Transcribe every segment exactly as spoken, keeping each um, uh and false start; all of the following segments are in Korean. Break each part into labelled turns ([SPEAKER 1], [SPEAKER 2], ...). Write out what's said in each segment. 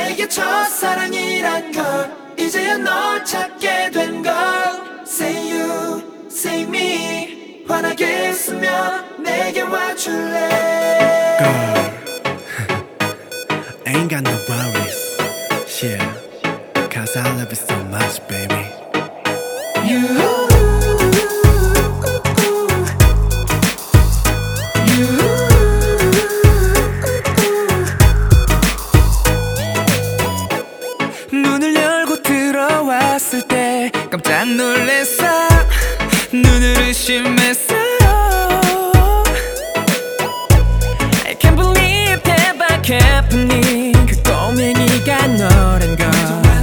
[SPEAKER 1] 나에게 첫사랑이란 걸 이제야 널 찾게 된 걸 Say you, say me 환하게 웃으며 내게 와줄래
[SPEAKER 2] Girl Ain't got no worries Yeah Cause I love you so much baby
[SPEAKER 1] You
[SPEAKER 3] 눈을 열고 들어왔을 때 깜짝 놀랐어 눈을 의심했어 I can't believe that I happening 그 꼬맹이가 너란 걸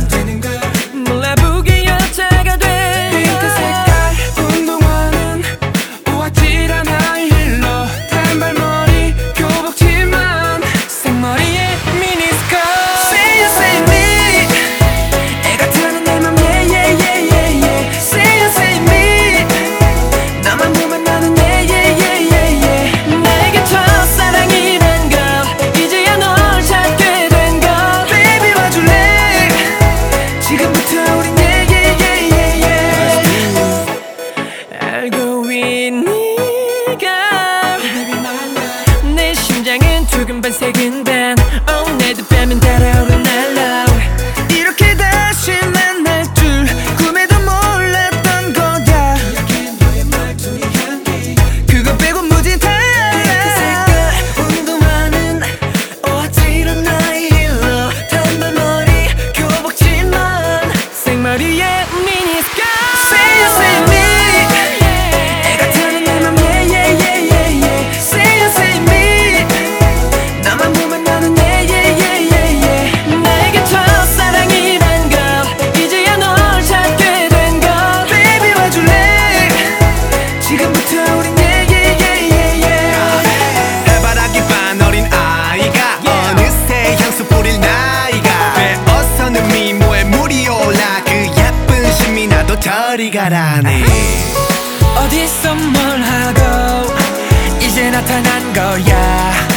[SPEAKER 3] 몰라보게 여자가 돼 핑크 색깔 운동화는 우아질한 하이힐러 단발머리 교복치만 생머리에 미니스커트 Say you say me 내 심장은 두근반색인단 Oh 내도 빼면 달아오른 날라 이렇게 다시 만날 줄 꿈에도 몰랐던 거다 그거 빼고 무지 달라 핑크 색깔 운동화는 어지러운 나의 힐러 단발머리 교복치만 생머리에 미니스커트 Say you say me
[SPEAKER 2] 저리 가라니
[SPEAKER 3] 어디서 뭘 하고 이제 나타난 거야